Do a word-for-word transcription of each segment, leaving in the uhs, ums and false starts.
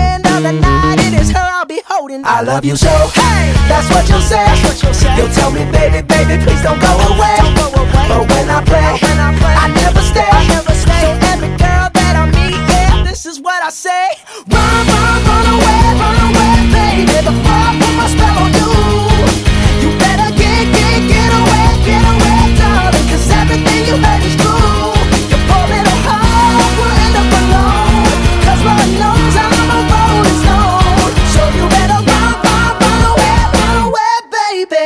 end of the night, it is her I'll be holding. I love you so, Hey, that's what you'll say. that's what you'll say. You'll tell me, baby, baby, please don't go away. Don't go away. But when I play, When I play, I never stay. I never stay. So every girl that I meet, yeah, this is what I say. Run, run, run away, run away, baby, before I put my spell on you. You better get, get, get away, get away, darling, 'cause everything you heard is true. Your poor little heart will end up alone, 'cause Lord knows I'm a rolling stone. So you better run, run, run away, run away, baby.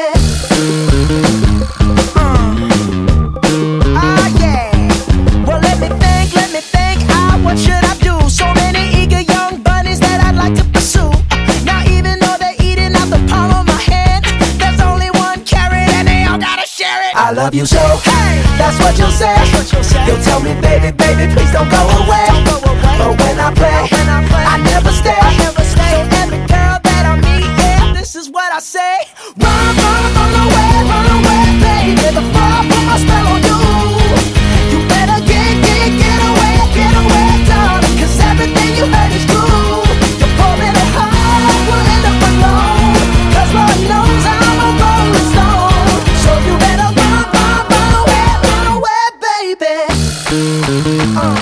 Ah, yeah. Well, let me think, let me think. Ah, what should I do? So many eager young bunnies that I'd like to pursue. Now, even though they're eating out the palm of my hand, there's only one carrot and they all gotta share it. I love you so, Hey, that's what you'll say. that's what you'll say. You'll tell me, baby, baby, please don't go away. Don't go away. But when I play, When I play, I never stay. I never stay. So every girl that I meet, yeah, this is what I say. Run, run, run away, run away, baby, before I put my spell on you. You better get, get, get away, get away, darling, 'cause everything you heard is true. Your poor little heart will end up alone, 'cause Lord knows I'm a rolling stone. So you better run, run, run away, run away, baby. Uh.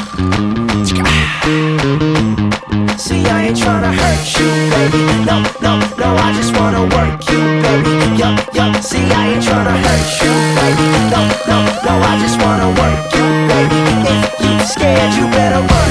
See, I ain't tryna hurt you, baby. No, no, no, I just wanna work you, baby. Yo, yo, see, I ain't tryna hurt you, baby. No, no, no, I just wanna work you, baby. If you scared, you better run.